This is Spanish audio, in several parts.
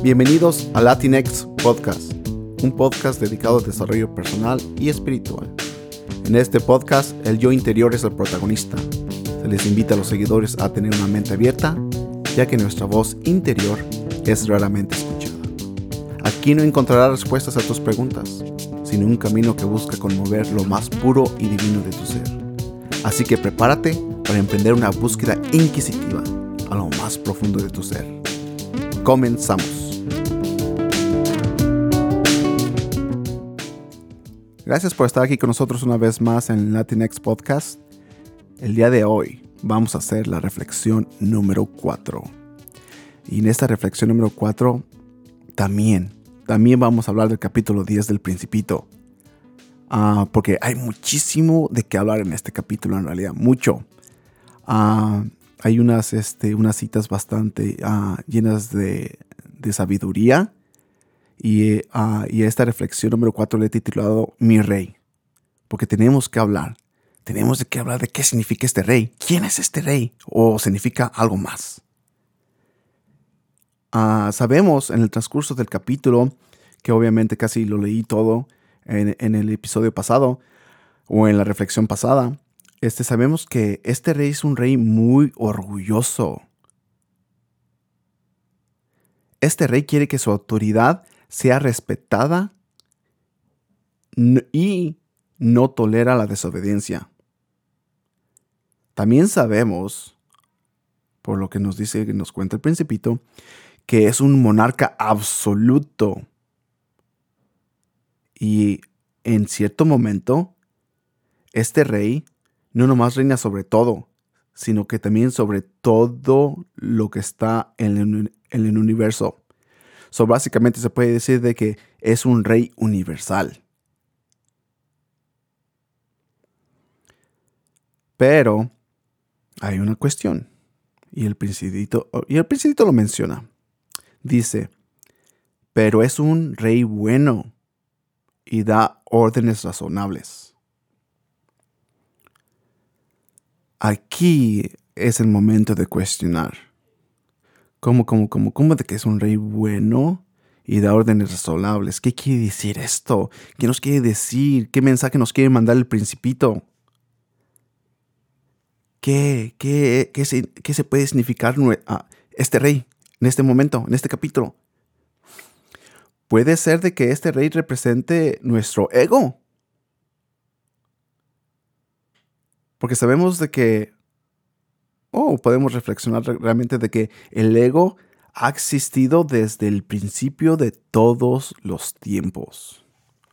Bienvenidos a Latinx Podcast, un podcast dedicado al desarrollo personal y espiritual. En este podcast, el yo interior es el protagonista. Se les invita a los seguidores a tener una mente abierta, ya que nuestra voz interior es raramente escuchada. Aquí no encontrarás respuestas a tus preguntas, sino un camino que busca conmover lo más puro y divino de tu ser. Así que prepárate para emprender una búsqueda inquisitiva a lo más profundo de tu ser. Comenzamos. Gracias por estar aquí con nosotros una vez más en Latinx Podcast. El día de hoy vamos a hacer la reflexión número 4. Y en esta reflexión número 4 también vamos a hablar del capítulo 10 del Principito. Porque hay muchísimo de qué hablar en este capítulo, en realidad, mucho. Hay unas citas bastante llenas de sabiduría. Y esta reflexión número 4 le he titulado Mi Rey. Porque tenemos que hablar de qué significa este rey. ¿Quién es este rey? ¿O significa algo más? Sabemos en el transcurso del capítulo, que obviamente casi lo leí todo en el episodio pasado, o en la reflexión pasada, sabemos que este rey es un rey muy orgulloso. Este rey quiere que su autoridad sea respetada y no tolera la desobediencia. También sabemos, por lo que nos cuenta el Principito, que es un monarca absoluto. Y en cierto momento, este rey no nomás reina sobre todo, sino que también sobre todo lo que está en el universo. Básicamente se puede decir de que es un rey universal. Pero hay una cuestión. Y el Principito lo menciona. Dice, pero es un rey bueno y da órdenes razonables. Aquí es el momento de cuestionar. ¿Cómo de que es un rey bueno y da órdenes razonables? ¿Qué quiere decir esto? ¿Qué nos quiere decir? ¿Qué mensaje nos quiere mandar el Principito? ¿Qué se puede significar este rey en este momento, en este capítulo? Puede ser de que este rey represente nuestro ego. Porque sabemos de que podemos reflexionar realmente de que el ego ha existido desde el principio de todos los tiempos.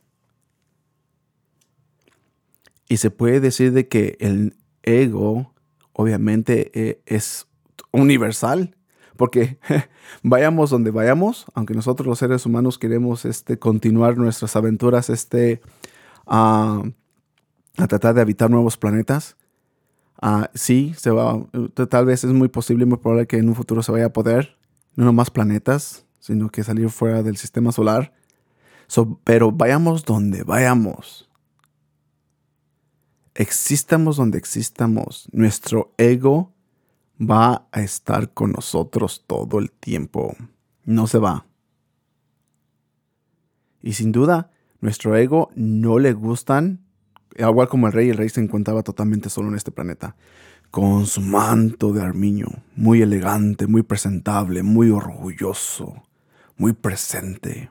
Y se puede decir de que el ego obviamente es universal. Porque vayamos donde vayamos, aunque nosotros los seres humanos queremos continuar nuestras aventuras a tratar de habitar nuevos planetas, sí, tal vez es muy posible, muy probable que en un futuro se vaya a poder, no nomás planetas, sino que salir fuera del sistema solar. Pero vayamos donde vayamos, existamos donde existamos, nuestro ego va a estar con nosotros todo el tiempo. No se va. Y sin duda, nuestro ego no le gustan, igual como el rey se encontraba totalmente solo en este planeta, con su manto de armiño, muy elegante, muy presentable, muy orgulloso, muy presente.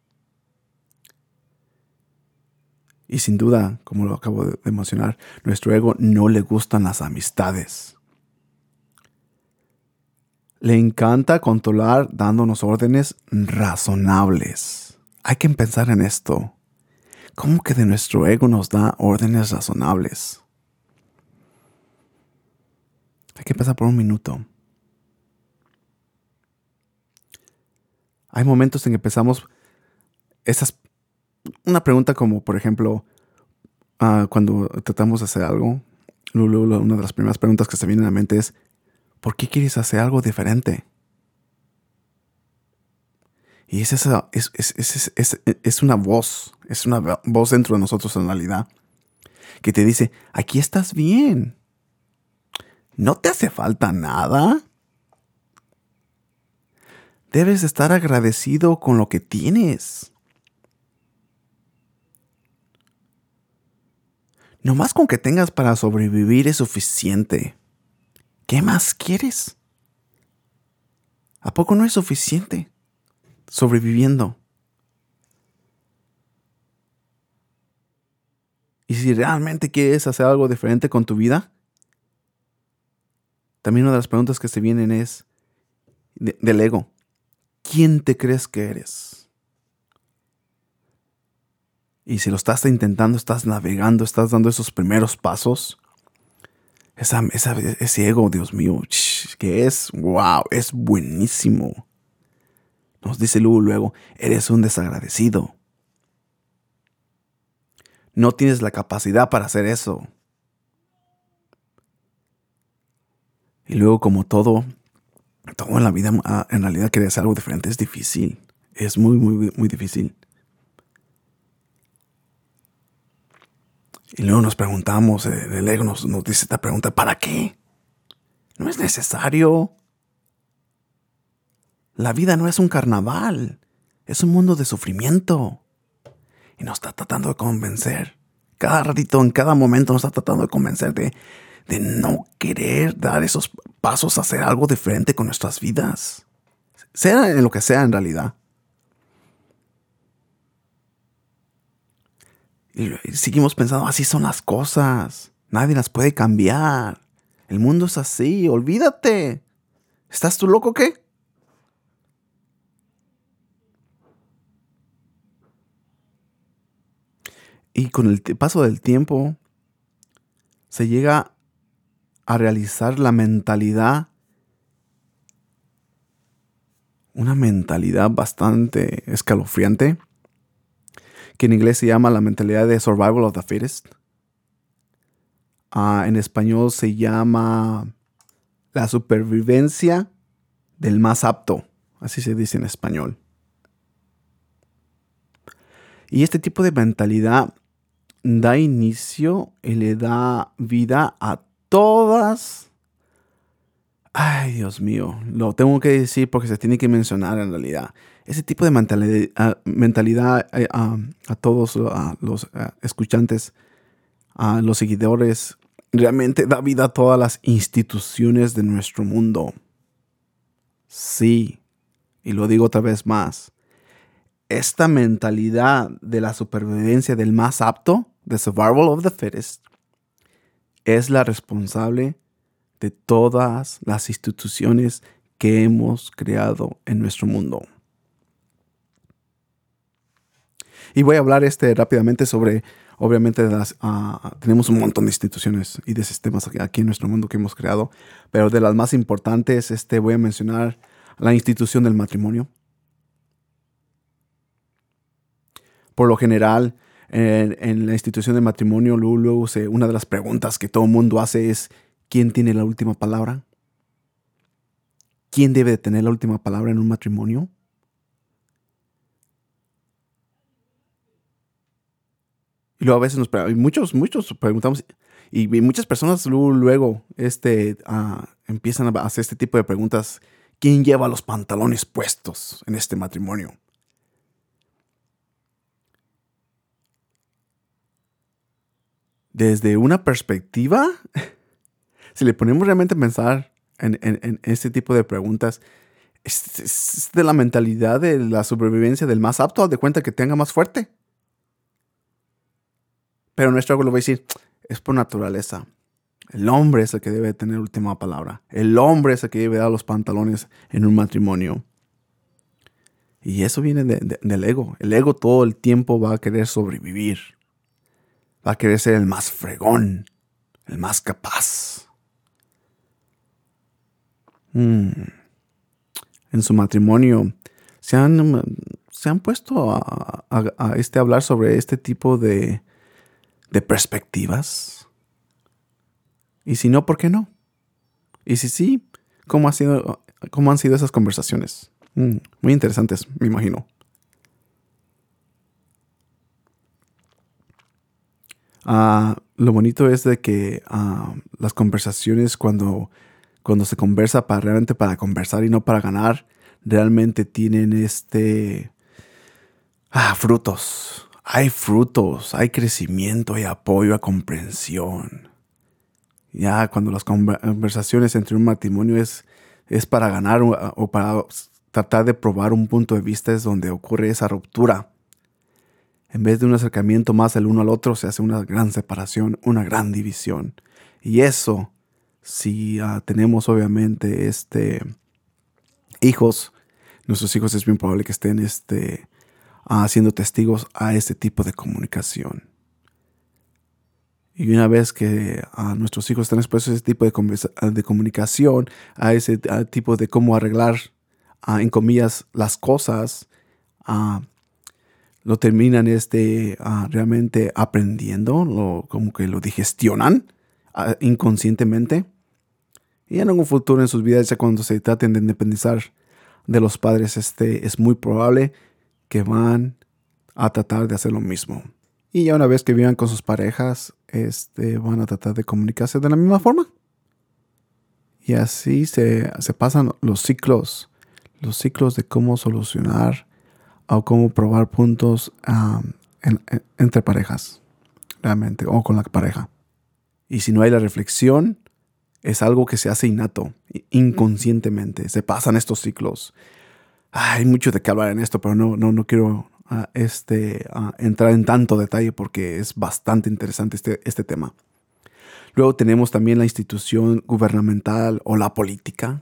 Y sin duda, como lo acabo de mencionar, nuestro ego no le gustan las amistades. Le encanta controlar dándonos órdenes razonables. Hay que pensar en esto. ¿Cómo que de nuestro ego nos da órdenes razonables? Hay que pensar por un minuto. Hay momentos en que pensamos una pregunta como, por ejemplo, cuando tratamos de hacer algo, una de las primeras preguntas que se viene a la mente es, ¿por qué quieres hacer algo diferente? Y es una voz dentro de nosotros en realidad, que te dice, aquí estás bien. ¿No te hace falta nada? Debes estar agradecido con lo que tienes. No más con que tengas para sobrevivir es suficiente. ¿Qué más quieres? ¿A poco no es suficiente sobreviviendo? Y si realmente quieres hacer algo diferente con tu vida, también una de las preguntas que se vienen es del ego. ¿Quién te crees que eres? Y si lo estás intentando, estás navegando, estás dando esos primeros pasos, ese ego, Dios mío, que es, wow, es buenísimo. Nos dice luego, eres un desagradecido. No tienes la capacidad para hacer eso. Y luego, como todo en la vida, en realidad querer hacer algo diferente es difícil. Es muy, muy, muy difícil. Y luego nos preguntamos, el ego nos dice esta pregunta, ¿para qué? No es necesario. La vida no es un carnaval, es un mundo de sufrimiento. Y nos está tratando de convencer. Cada ratito, en cada momento nos está tratando de convencer de no querer dar esos pasos a hacer algo diferente con nuestras vidas. Sea en lo que sea en realidad. Y seguimos pensando, así son las cosas. Nadie las puede cambiar. El mundo es así, olvídate. ¿Estás tú loco o qué? Y con el paso del tiempo se llega a realizar la mentalidad, una mentalidad bastante escalofriante, que en inglés se llama la mentalidad de survival of the fittest. En español se llama la supervivencia del más apto, así se dice en español. Y este tipo de mentalidad da inicio y le da vida a todas. Ay, Dios mío, lo tengo que decir porque se tiene que mencionar en realidad. Ese tipo de mentalidad a todos los escuchantes, a los seguidores, realmente da vida a todas las instituciones de nuestro mundo. Sí, y lo digo otra vez más. Esta mentalidad de la supervivencia del más apto, the survival of the fittest, es la responsable de todas las instituciones que hemos creado en nuestro mundo. Y voy a hablar rápidamente sobre, obviamente, tenemos un montón de instituciones y de sistemas aquí en nuestro mundo que hemos creado, pero de las más importantes, voy a mencionar la institución del matrimonio. Por lo general, en la institución del matrimonio, luego una de las preguntas que todo el mundo hace es, ¿quién tiene la última palabra? ¿Quién debe de tener la última palabra en un matrimonio? Y luego a veces muchos preguntamos, y muchas personas luego empiezan a hacer este tipo de preguntas. ¿Quién lleva los pantalones puestos en este matrimonio? Desde una perspectiva, si le ponemos realmente a pensar en este tipo de preguntas, es de la mentalidad de la supervivencia del más apto, al de cuenta que tenga más fuerte. Pero nuestro ego lo va a decir, es por naturaleza. El hombre es el que debe tener última palabra. El hombre es el que debe dar los pantalones en un matrimonio. Y eso viene del ego. El ego todo el tiempo va a querer sobrevivir. Va a querer ser el más fregón, el más capaz. En su matrimonio se han puesto a hablar sobre este tipo de perspectivas. Y si no, ¿por qué no? Y si sí, ¿cómo han sido esas conversaciones? Muy interesantes, me imagino. Lo bonito es de que las conversaciones cuando se conversa realmente para conversar y no para ganar, realmente tienen frutos. Hay frutos, hay crecimiento, hay apoyo, hay comprensión. Ya cuando las conversaciones entre un matrimonio es para ganar o para tratar de probar un punto de vista, es donde ocurre esa ruptura. En vez de un acercamiento más el uno al otro, se hace una gran separación, una gran división. Y eso, si tenemos obviamente hijos, nuestros hijos es bien probable que estén siendo testigos a este tipo de comunicación. Y una vez que nuestros hijos están expuestos a ese tipo de comunicación, a ese tipo de cómo arreglar, en comillas, las cosas, lo terminan realmente aprendiendo, como que lo digestionan inconscientemente. Y en algún futuro en sus vidas, ya cuando se traten de independizar de los padres, es muy probable que van a tratar de hacer lo mismo. Y ya una vez que vivan con sus parejas, van a tratar de comunicarse de la misma forma. Y así se pasan los ciclos de cómo solucionar o cómo probar puntos entre parejas, realmente, o con la pareja. Y si no hay la reflexión, es algo que se hace innato, inconscientemente. Se pasan estos ciclos. Hay mucho de qué hablar en esto, pero no quiero entrar en tanto detalle porque es bastante interesante este tema. Luego tenemos también la institución gubernamental o la política.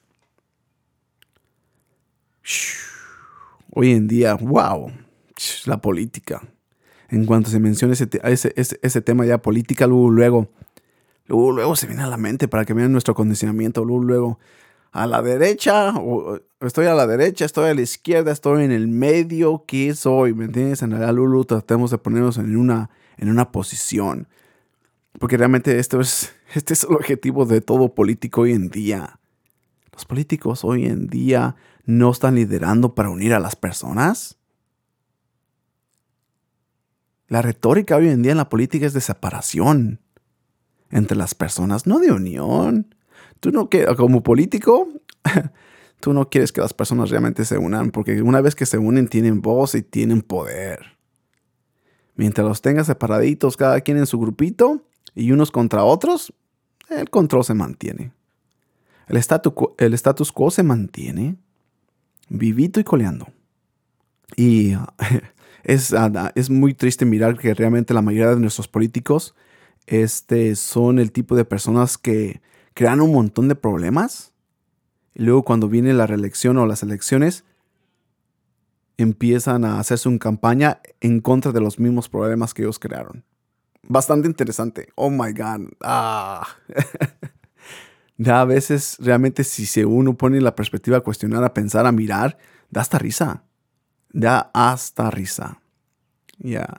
Hoy en día, wow, la política. En cuanto se menciona ese tema ya política, luego se viene a la mente para que vean nuestro condicionamiento. Luego, a la derecha, o estoy a la derecha, estoy a la izquierda, estoy en el medio, ¿qué soy? ¿Me entiendes? En realidad, tratemos de ponernos en una posición. Porque realmente este es el objetivo de todo político hoy en día. Los políticos hoy en día no están liderando para unir a las personas. La retórica hoy en día en la política es de separación entre las personas, no de unión. Tú no quieres, como político, tú no quieres que las personas realmente se unan, porque una vez que se unen tienen voz y tienen poder. Mientras los tengas separaditos, cada quien en su grupito y unos contra otros, el control se mantiene. El status quo se mantiene vivito y coleando. Y es muy triste mirar que realmente la mayoría de nuestros políticos son el tipo de personas que crean un montón de problemas. Y luego cuando viene la reelección o las elecciones, empiezan a hacerse una campaña en contra de los mismos problemas que ellos crearon. Bastante interesante. Oh my God. Ya a veces realmente si uno pone la perspectiva a cuestionar, a pensar, a mirar, da hasta risa. Da hasta risa. Ya.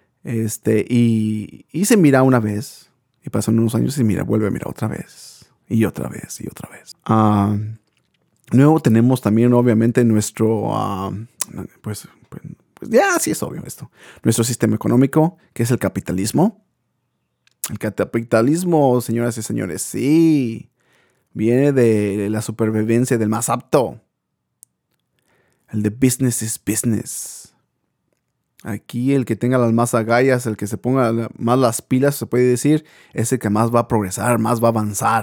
Y se mira una vez. Y pasan unos años y vuelve a mirar otra vez. Y otra vez, y otra vez. Luego tenemos también, obviamente, nuestro... pues ya, sí es obvio esto. Nuestro sistema económico, que es el capitalismo. El capitalismo, señoras y señores, sí. Viene de la supervivencia del más apto. El de business is business. Aquí el que tenga las más agallas, el que se ponga más las pilas, se puede decir, es el que más va a progresar, más va a avanzar.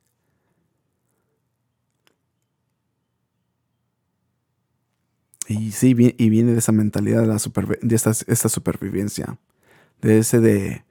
Y sí, viene de esa mentalidad de esta supervivencia. De ese de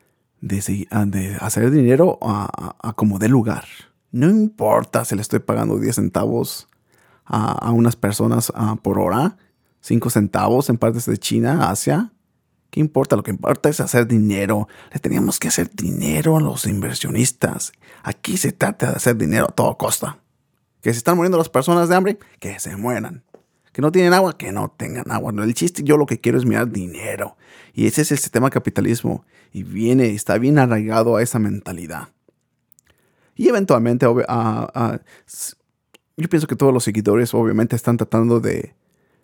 hacer dinero a como dé lugar. No importa si le estoy pagando 10 centavos a unas personas por hora, 5 centavos en partes de China, Asia. ¿Qué importa? Lo que importa es hacer dinero. Le teníamos que hacer dinero a los inversionistas. Aquí se trata de hacer dinero a toda costa. Que se están muriendo las personas de hambre, que se mueran. Que no tienen agua, que no tengan agua. No, el chiste, yo lo que quiero es mirar dinero. Y ese es el sistema capitalismo. Y está bien arraigado a esa mentalidad. Y eventualmente, yo pienso que todos los seguidores obviamente están tratando de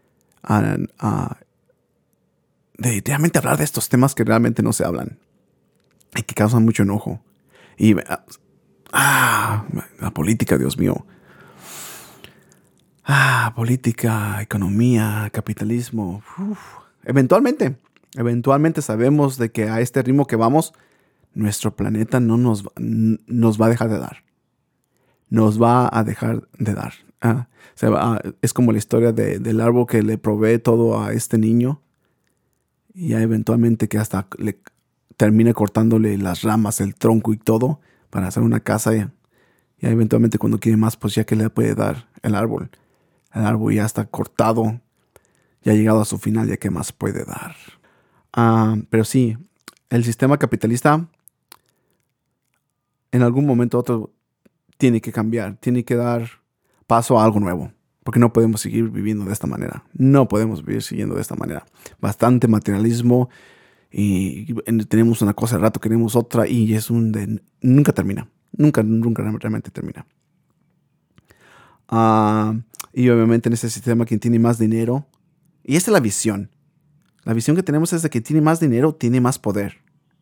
realmente hablar de estos temas que realmente no se hablan. Y que causan mucho enojo. Y la política, Dios mío. Política, economía, capitalismo. Eventualmente sabemos de que a este ritmo que vamos, nuestro planeta no nos va a dejar de dar. Nos va a dejar de dar. Es como la historia del árbol que le provee todo a este niño. Y ya eventualmente que hasta le termina cortándole las ramas, el tronco y todo para hacer una casa. Ya eventualmente cuando quiere más, pues ya que le puede dar el árbol. El árbol ya está cortado, ya ha llegado a su final, ya que más puede dar. Pero sí, el sistema capitalista en algún momento u otro tiene que cambiar, tiene que dar paso a algo nuevo. Porque no podemos seguir viviendo de esta manera. No podemos vivir siguiendo de esta manera. Bastante materialismo y tenemos una cosa al rato, queremos otra y es nunca termina. Nunca realmente termina. Y obviamente en este sistema quien tiene más dinero, y esta es la visión. La visión que tenemos es de que tiene más dinero, tiene más poder.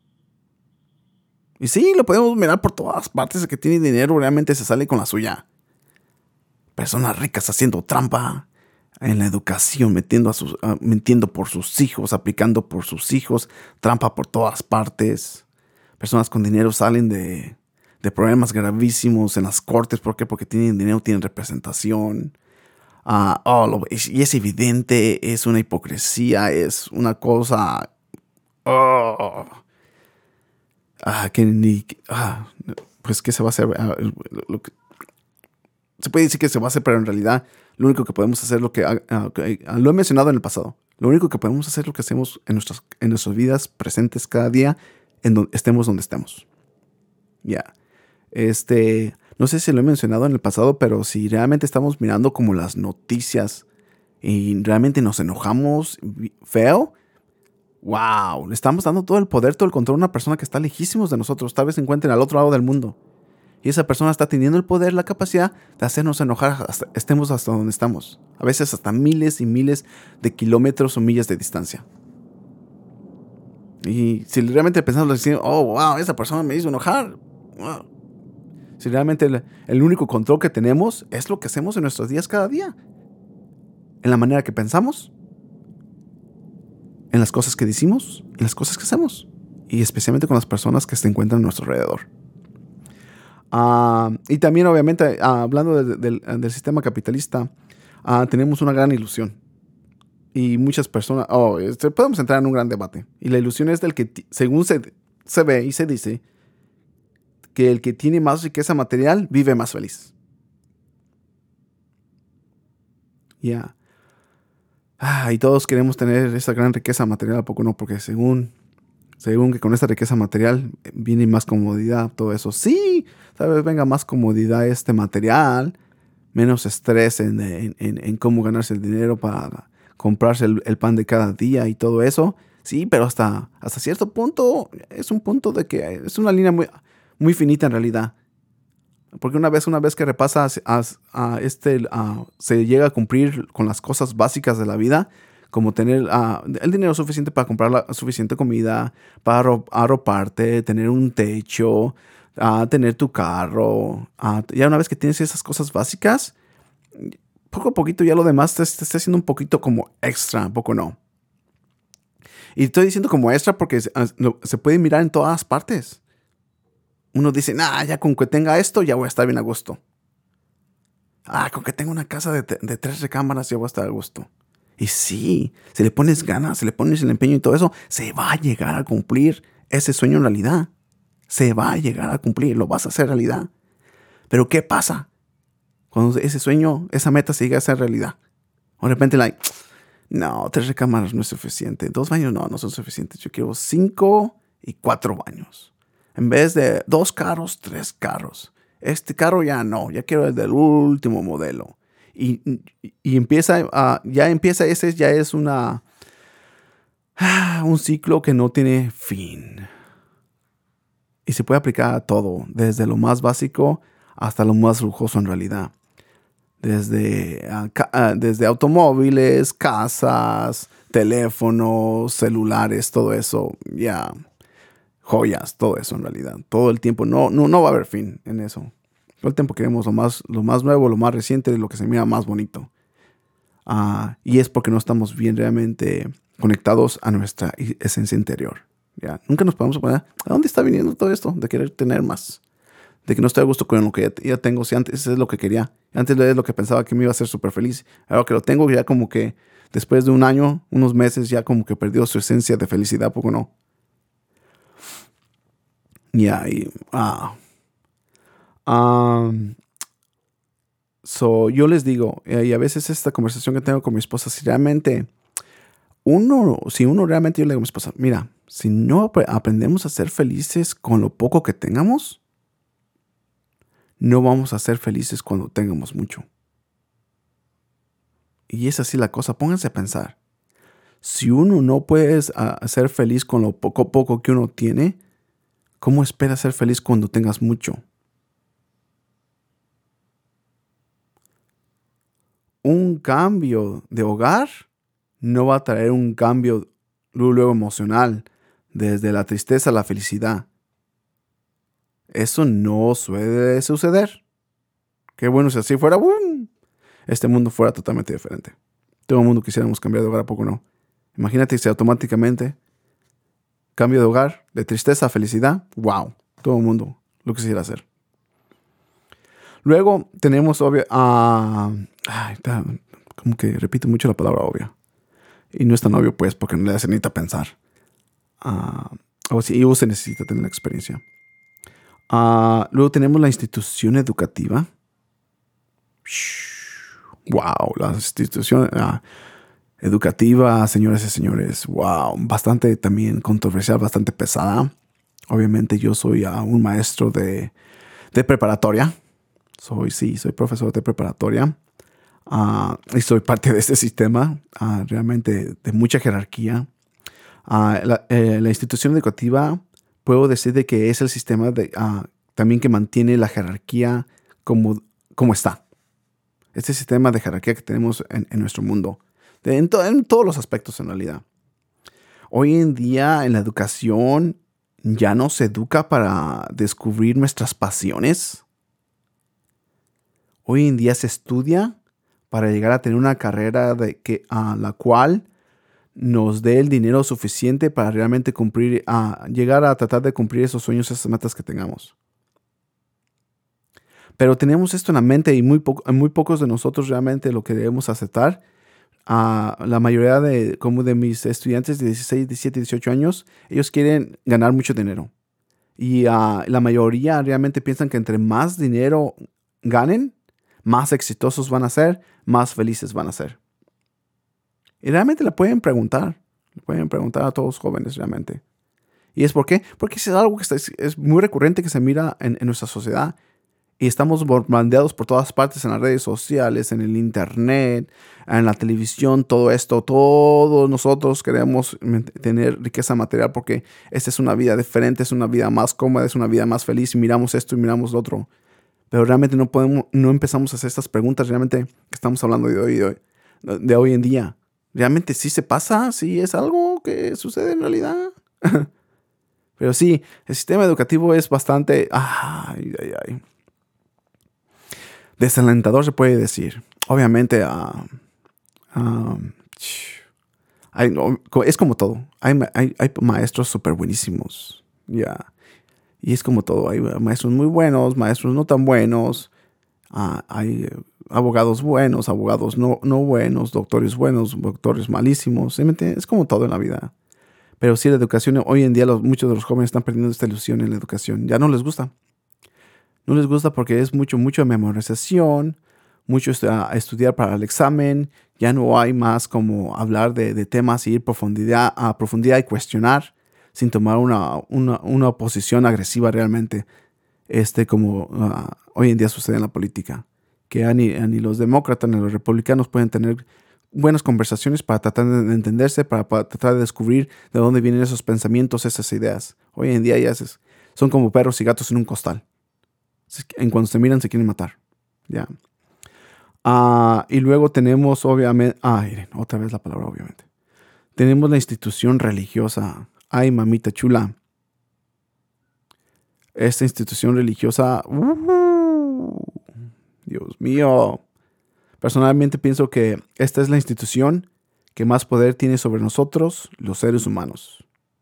Y sí, lo podemos mirar por todas partes. El que tiene dinero realmente se sale con la suya. Personas ricas haciendo trampa en la educación, mintiendo por sus hijos, aplicando por sus hijos, trampa por todas partes. Personas con dinero salen de problemas gravísimos en las cortes. ¿Por qué? Porque tienen dinero, tienen representación. Y es evidente, es una hipocresía, es una cosa pues ¿qué se va a hacer? Se puede decir que se va a hacer, pero en realidad lo único que podemos hacer lo he mencionado en el pasado. Lo único que podemos hacer es lo que hacemos en nuestras vidas presentes cada día, estemos donde estemos. No sé si lo he mencionado en el pasado, pero si realmente estamos mirando como las noticias y realmente nos enojamos feo, wow, le estamos dando todo el poder, todo el control a una persona que está lejísimos de nosotros. Tal vez se encuentre al otro lado del mundo. Y esa persona está teniendo el poder, la capacidad de hacernos enojar, estemos hasta donde estamos. A veces hasta miles y miles de kilómetros o millas de distancia. Y si realmente pensamos decir, oh, wow, esa persona me hizo enojar. Wow. Si realmente el único control que tenemos es lo que hacemos en nuestros días cada día. En la manera que pensamos, en las cosas que decimos, en las cosas que hacemos. Y especialmente con las personas que se encuentran a nuestro alrededor. Y también, obviamente, hablando del sistema capitalista, tenemos una gran ilusión. Y muchas personas... podemos entrar en un gran debate. Y la ilusión es del que, según se ve y se dice, que el que tiene más riqueza material vive más feliz. Y todos queremos tener esa gran riqueza material, ¿a poco no? Porque según que con esta riqueza material viene más comodidad, todo eso. Sí, tal vez venga más comodidad material, menos estrés en cómo ganarse el dinero para comprarse el pan de cada día y todo eso. Sí, pero hasta cierto punto es un punto de que es una línea muy, muy finita en realidad. Porque una vez que repasa se llega a cumplir con las cosas básicas de la vida, como tener el dinero suficiente para comprar la suficiente comida, para arroparte, tener un techo, tener tu carro. Ya una vez que tienes esas cosas básicas, poco a poquito ya lo demás te está haciendo un poquito como extra, poco no. Y estoy diciendo como extra porque se puede mirar en todas partes. Uno dice, ya con que tenga esto ya voy a estar bien a gusto. Con que tenga una casa de 3 recámaras ya voy a estar a gusto. Y sí, si le pones ganas, si le pones el empeño y todo eso, se va a llegar a cumplir ese sueño en realidad. Se va a llegar a cumplir, lo vas a hacer realidad. Pero ¿qué pasa cuando ese sueño, esa meta se llega a hacer realidad? O de repente, no, 3 recámaras no es suficiente. 2 baños no son suficientes. Yo quiero 5 y 4 baños. En vez de 2 carros, 3 carros. Este carro ya no, ya quiero el del último modelo. Y ese ya es un ciclo que no tiene fin. Y se puede aplicar a todo, desde lo más básico hasta lo más lujoso en realidad. Desde automóviles, casas, teléfonos, celulares, todo eso, joyas, todo eso en realidad. Todo el tiempo, no va a haber fin en eso. Todo el tiempo queremos lo más nuevo, lo más reciente, lo que se mira más bonito. Y es porque no estamos bien realmente conectados a nuestra esencia interior. ¿Ya? Nunca nos podemos poner, ¿a dónde está viniendo todo esto? De querer tener más. De que no estoy a gusto con lo que ya tengo. Si antes es lo que quería. Antes es lo que pensaba que me iba a hacer súper feliz. Ahora que lo tengo, ya como que después de un año, unos meses, ya como que perdió su esencia de felicidad, ¿poco no? Ya, yo les digo, y a veces esta conversación que tengo con mi esposa, si uno realmente, yo le digo a mi esposa, mira, si no aprendemos a ser felices con lo poco que tengamos, no vamos a ser felices cuando tengamos mucho. Y es así la cosa, pónganse a pensar. Si uno no puede ser feliz con lo poco que uno tiene, ¿cómo esperas ser feliz cuando tengas mucho? Un cambio de hogar no va a traer un cambio luego emocional, desde la tristeza a la felicidad. Eso no suele suceder. Qué bueno si así fuera, ¡boom! Este mundo fuera totalmente diferente. Todo el mundo quisiéramos cambiar de hogar, ¿a poco no? Imagínate si automáticamente cambio de hogar, de tristeza a felicidad. ¡Wow! Todo el mundo lo quisiera hacer. Luego tenemos obvio. Como que repito mucho la palabra obvia. Y no es tan obvio, pues, porque no le hace necesita pensar. O si se necesita tener la experiencia. Luego tenemos la institución educativa. Wow, la institución educativa, señoras y señores. Wow, bastante también controversial, bastante pesada. Obviamente yo soy un maestro de preparatoria. Soy profesor de preparatoria. Y soy parte de este sistema, realmente de mucha jerarquía. La institución educativa, puedo decir de que es el sistema también que mantiene la jerarquía como está. Este sistema de jerarquía que tenemos en nuestro mundo, en todos los aspectos en realidad. Hoy en día en la educación ya no se educa para descubrir nuestras pasiones. Hoy en día se estudia para llegar a tener una carrera a la cual nos dé el dinero suficiente para realmente llegar a tratar de cumplir esos sueños, esas metas que tengamos. Pero tenemos esto en la mente y muy pocos de nosotros realmente lo queremos aceptar. La mayoría de mis estudiantes de 16, 17, 18 años, ellos quieren ganar mucho dinero. Y la mayoría realmente piensan que entre más dinero ganen, más exitosos van a ser, más felices van a ser. Y realmente le pueden preguntar a todos los jóvenes realmente. ¿Y es por qué? Porque es algo que es muy recurrente que se mira en nuestra sociedad. Y estamos bombardeados por todas partes en las redes sociales, en el internet, en la televisión, todo esto. Todos nosotros queremos tener riqueza material porque esta es una vida diferente, es una vida más cómoda, es una vida más feliz. Y miramos esto y miramos lo otro. Pero realmente no empezamos a hacer estas preguntas realmente que estamos hablando de hoy en día. ¿Realmente sí se pasa? ¿Sí es algo que sucede en realidad? Pero sí, el sistema educativo es bastante desalentador, se puede decir. Obviamente, es como todo. Hay maestros súper buenísimos. Ya. Y es como todo. Hay maestros muy buenos, maestros no tan buenos. Hay abogados buenos, abogados no buenos, doctores buenos, doctores malísimos. Es como todo en la vida. Pero sí, la educación, hoy en día muchos de los jóvenes están perdiendo esta ilusión en la educación. Ya no les gusta. No les gusta porque es mucho memorización, mucho estudiar para el examen. Ya no hay más como hablar de temas y ir a profundidad y cuestionar sin tomar una posición agresiva realmente. Como hoy en día sucede en la política. Que ni los demócratas ni los republicanos pueden tener buenas conversaciones para tratar de entenderse, para tratar de descubrir de dónde vienen esos pensamientos, esas ideas. Hoy en día ya son como perros y gatos en un costal. En cuanto se miran se quieren matar. Ya. Y luego tenemos obviamente... miren, otra vez la palabra obviamente. Tenemos la institución religiosa. Ay, mamita chula. Esta institución religiosa... Dios mío. Personalmente pienso que esta es la institución que más poder tiene sobre nosotros, los seres humanos.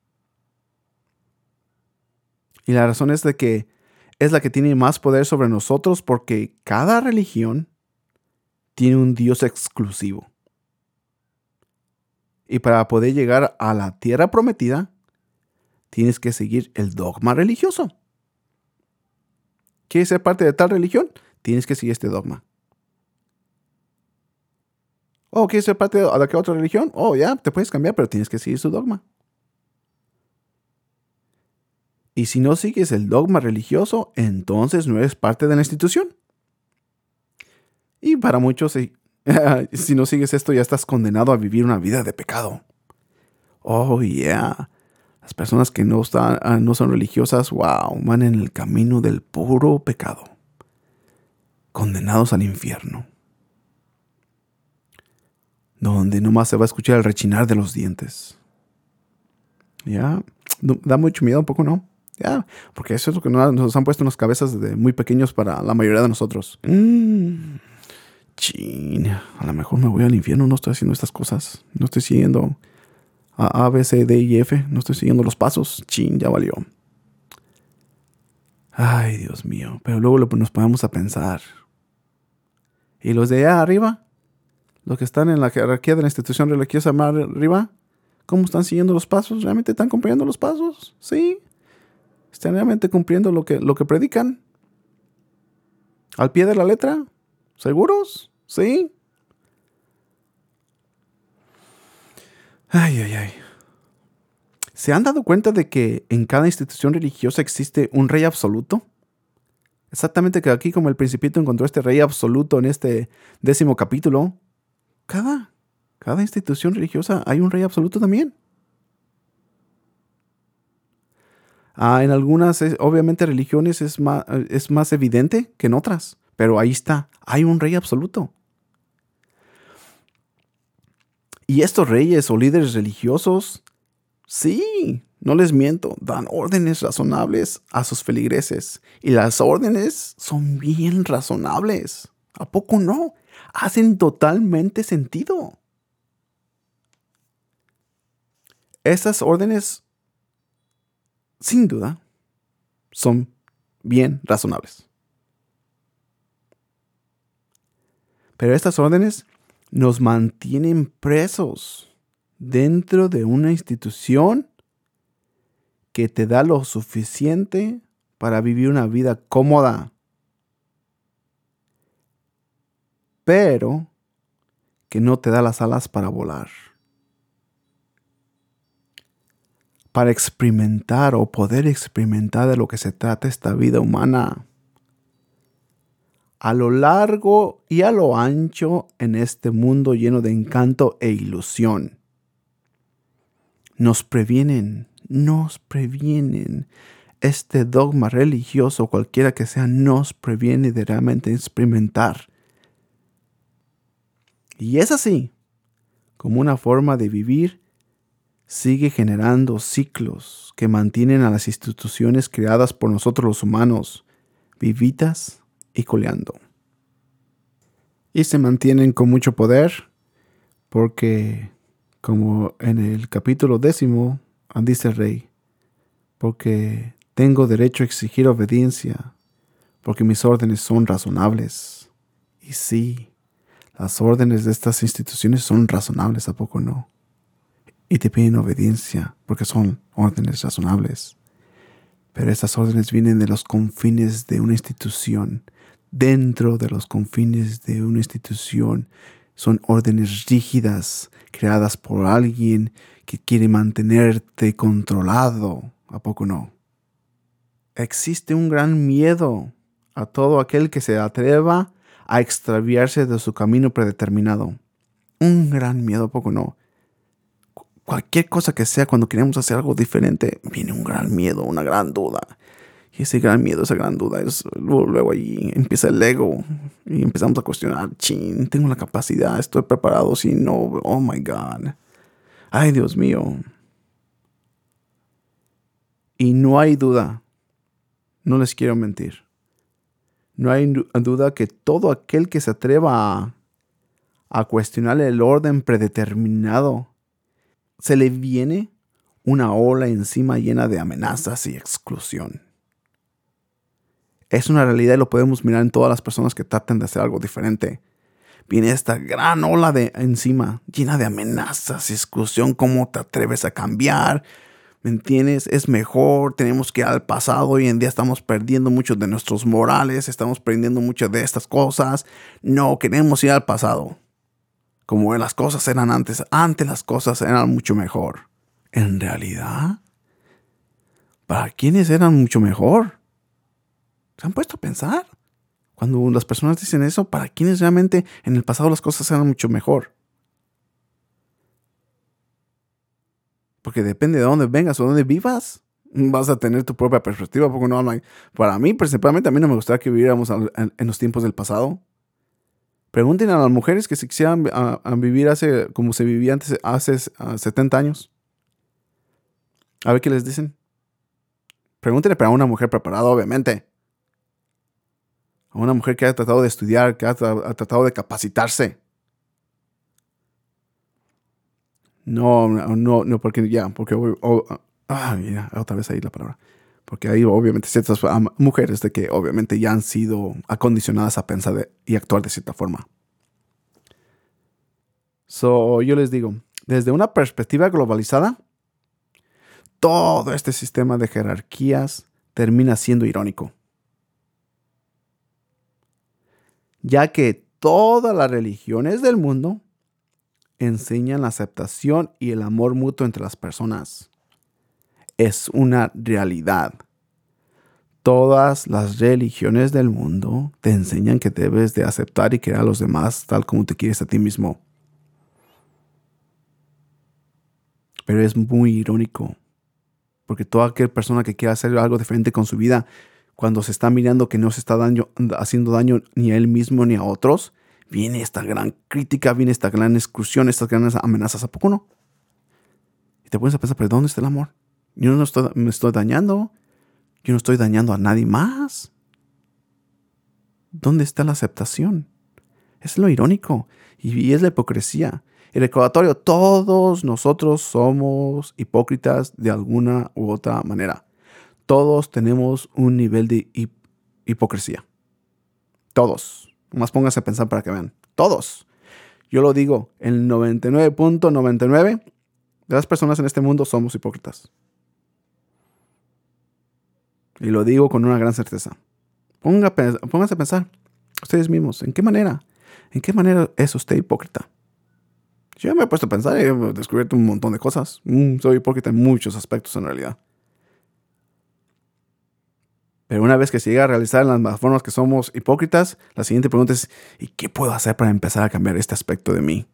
Y la razón es de que es la que tiene más poder sobre nosotros porque cada religión tiene un Dios exclusivo. Y para poder llegar a la tierra prometida, tienes que seguir el dogma religioso. ¿Quieres ser parte de tal religión? Tienes que seguir este dogma. Oh, ¿quieres ser parte de qué otra religión? Oh, ya, te puedes cambiar, pero tienes que seguir su dogma. Y si no sigues el dogma religioso, entonces no eres parte de la institución. Y para muchos, si no sigues esto, ya estás condenado a vivir una vida de pecado. Oh, yeah. Las personas que no son religiosas, wow, van en el camino del puro pecado. Condenados al infierno. Donde nomás se va a escuchar el rechinar de los dientes. Ya, da mucho miedo un poco, ¿no? Ya, porque eso es lo que nos han puesto en las cabezas desde muy pequeños para la mayoría de nosotros. Chin, a lo mejor me voy al infierno, no estoy haciendo estas cosas. No estoy siguiendo a B, C, D y F, no estoy siguiendo los pasos. Chin, ya valió. Ay, Dios mío, pero luego nos ponemos a pensar. ¿Y los de allá arriba? Los que están en la jerarquía de la institución religiosa más arriba, ¿cómo están siguiendo los pasos? ¿Realmente están cumpliendo los pasos? ¿Sí? ¿Están realmente cumpliendo lo que predican? ¿Al pie de la letra? ¿Seguros? ¿Sí? Ay, ay, ay. ¿Se han dado cuenta de que en cada institución religiosa existe un rey absoluto? Exactamente que aquí como el Principito encontró este rey absoluto en este 10º capítulo, cada institución religiosa hay un rey absoluto también. En algunas, obviamente, religiones es más evidente que en otras, pero ahí está, hay un rey absoluto. Y estos reyes o líderes religiosos, sí, no les miento, dan órdenes razonables a sus feligreses. Y las órdenes son bien razonables. ¿A poco no? Hacen totalmente sentido. Esas órdenes, sin duda, son bien razonables. Pero estas órdenes nos mantienen presos dentro de una institución que te da lo suficiente para vivir una vida cómoda, pero que no te da las alas para volar, para experimentar o poder experimentar de lo que se trata esta vida humana. A lo largo y a lo ancho en este mundo lleno de encanto e ilusión. Nos previenen. Este dogma religioso, cualquiera que sea, nos previene de realmente experimentar. Y es así, como una forma de vivir, sigue generando ciclos que mantienen a las instituciones creadas por nosotros los humanos vivitas y coleando. Y se mantienen con mucho poder porque, como en el capítulo 10, dice el rey, porque tengo derecho a exigir obediencia, porque mis órdenes son razonables. Y sí, las órdenes de estas instituciones son razonables, ¿a poco no? Y te piden obediencia porque son órdenes razonables. Pero estas órdenes vienen de los confines de una institución. Dentro de los confines de una institución son órdenes rígidas creadas por alguien que quiere mantenerte controlado. ¿A poco no? Existe un gran miedo a todo aquel que se atreva a extraviarse de su camino predeterminado. Un gran miedo, ¿a poco no? Cualquier cosa que sea, cuando queremos hacer algo diferente, viene un gran miedo, una gran duda. Y ese gran miedo, esa gran duda, luego ahí empieza el ego. Y empezamos a cuestionar, chin, tengo la capacidad, estoy preparado, si no, oh my God. Ay, Dios mío. Y no hay duda, no les quiero mentir. No hay duda que todo aquel que se atreva a cuestionar el orden predeterminado, se le viene una ola encima llena de amenazas y exclusión. Es una realidad y lo podemos mirar en todas las personas que tratan de hacer algo diferente. Viene esta gran ola de encima, llena de amenazas y exclusión. ¿Cómo te atreves a cambiar? ¿Me entiendes? Es mejor, tenemos que ir al pasado. Hoy en día estamos perdiendo muchos de nuestros morales, estamos perdiendo muchas de estas cosas. No, queremos ir al pasado. Como las cosas eran antes. Antes las cosas eran mucho mejor. ¿En realidad? ¿Para quiénes eran mucho mejor? ¿Se han puesto a pensar? Cuando las personas dicen eso, ¿para quiénes realmente en el pasado las cosas eran mucho mejor? Porque depende de dónde vengas o dónde vivas, vas a tener tu propia perspectiva. Porque no, para mí, principalmente, a mí no me gustaría que viviéramos en los tiempos del pasado. Pregunten a las mujeres que si quisieran a vivir como se vivía antes, hace 70 años. A ver qué les dicen. Pregúntenle para una mujer preparada, obviamente. A una mujer que ha tratado de estudiar, que ha tratado de capacitarse. No, porque mira, otra vez ahí la palabra. Porque hay obviamente ciertas mujeres de que obviamente ya han sido acondicionadas a pensar y actuar de cierta forma. Yo les digo, desde una perspectiva globalizada, todo este sistema de jerarquías termina siendo irónico. Ya que todas las religiones del mundo enseñan la aceptación y el amor mutuo entre las personas. Es una realidad. Todas las religiones del mundo te enseñan que debes de aceptar y querer a los demás tal como te quieres a ti mismo. Pero es muy irónico, porque toda aquella persona que quiera hacer algo diferente con su vida, cuando se está mirando que no se está haciendo daño ni a él mismo ni a otros, viene esta gran crítica, viene esta gran exclusión, estas grandes amenazas. ¿A poco no? Y te pones a pensar, ¿pero dónde está el amor? Yo no me estoy dañando. Yo no estoy dañando a nadie más. ¿Dónde está la aceptación? Es lo irónico y es la hipocresía. El recordatorio, todos nosotros somos hipócritas de alguna u otra manera. Todos tenemos un nivel de hipocresía. Todos. Más pónganse a pensar para que vean. Todos. Yo lo digo, el 99.99 de las personas en este mundo somos hipócritas. Y lo digo con una gran certeza. Pónganse a pensar, ustedes mismos, ¿en qué manera es usted hipócrita? Yo me he puesto a pensar y he descubierto un montón de cosas. Soy hipócrita en muchos aspectos en realidad. Pero una vez que se llega a realizar en las formas que somos hipócritas, la siguiente pregunta es, ¿y qué puedo hacer para empezar a cambiar este aspecto de mí?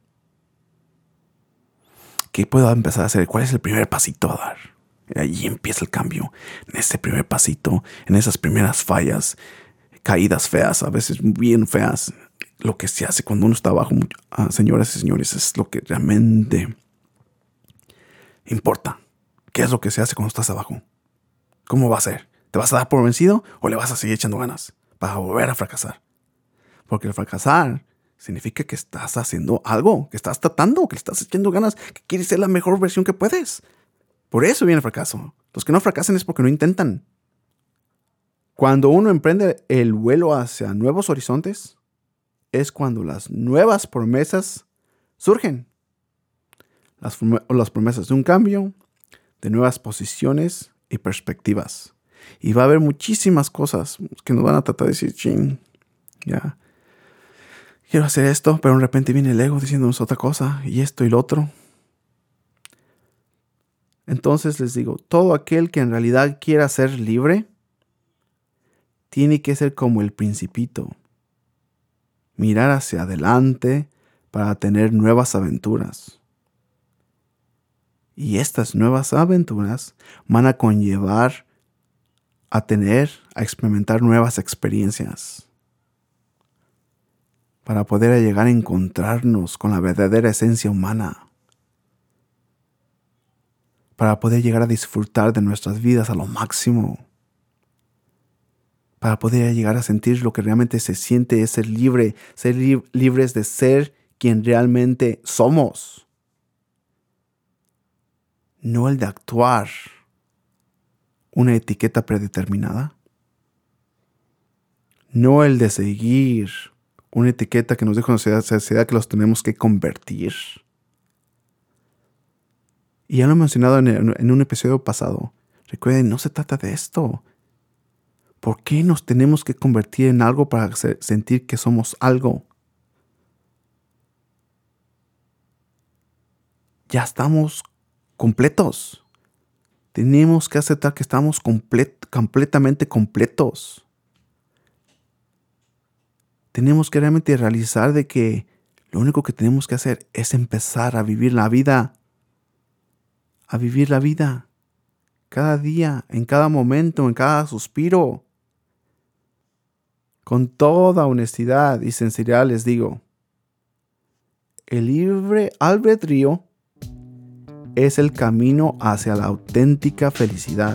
¿Qué puedo empezar a hacer? ¿Cuál es el primer pasito a dar? Y ahí empieza el cambio. En ese primer pasito, en esas primeras fallas, caídas feas, a veces bien feas. Lo que se hace cuando uno está abajo, señoras y señores, es lo que realmente importa. ¿Qué es lo que se hace cuando estás abajo? ¿Cómo va a ser? ¿Te vas a dar por vencido o le vas a seguir echando ganas para volver a fracasar? Porque el fracasar significa que estás haciendo algo, que estás tratando, que le estás echando ganas, que quieres ser la mejor versión que puedes. Por eso viene el fracaso. Los que no fracasan es porque no intentan. Cuando uno emprende el vuelo hacia nuevos horizontes, es cuando las nuevas promesas surgen. Las promesas de un cambio, de nuevas posiciones y perspectivas. Y va a haber muchísimas cosas que nos van a tratar de decir, ching, ya, quiero hacer esto, pero de repente viene el ego diciéndonos otra cosa, y esto y lo otro. Entonces les digo, todo aquel que en realidad quiera ser libre, tiene que ser como el Principito. Mirar hacia adelante para tener nuevas aventuras. Y estas nuevas aventuras van a conllevar a experimentar nuevas experiencias. Para poder llegar a encontrarnos con la verdadera esencia humana. Para poder llegar a disfrutar de nuestras vidas a lo máximo. Para poder llegar a sentir lo que realmente se siente es ser libre. Ser libres de ser quien realmente somos. No el de actuar una etiqueta predeterminada. No el de seguir una etiqueta que nos dijo la sociedad que los tenemos que convertir. Y ya lo he mencionado en un episodio pasado. Recuerden, no se trata de esto. ¿Por qué nos tenemos que convertir en algo para sentir que somos algo? Ya estamos completos. Tenemos que aceptar que estamos completamente completos. Tenemos que realmente realizar de que lo único que tenemos que hacer es empezar a vivir la vida. A vivir la vida. Cada día, en cada momento, en cada suspiro. Con toda honestidad y sinceridad les digo, el libre albedrío es el camino hacia la auténtica felicidad.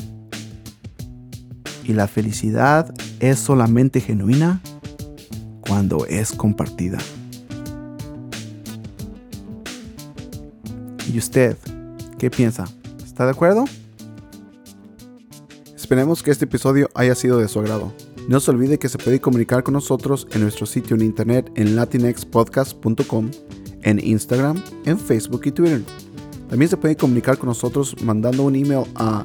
Y la felicidad es solamente genuina cuando es compartida. ¿Y usted qué piensa? ¿Está de acuerdo? Esperemos que este episodio haya sido de su agrado. No se olvide que se puede comunicar con nosotros en nuestro sitio en internet en latinxpodcast.com, en Instagram, en Facebook y Twitter. También se puede comunicar con nosotros mandando un email a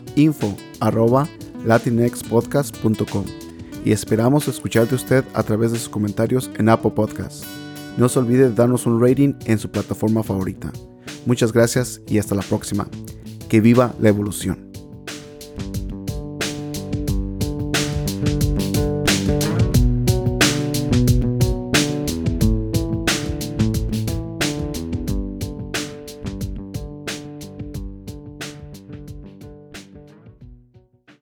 info@latinxpodcast.com y esperamos escuchar de usted a través de sus comentarios en Apple Podcasts. No se olvide de darnos un rating en su plataforma favorita. Muchas gracias y hasta la próxima. Que viva la evolución.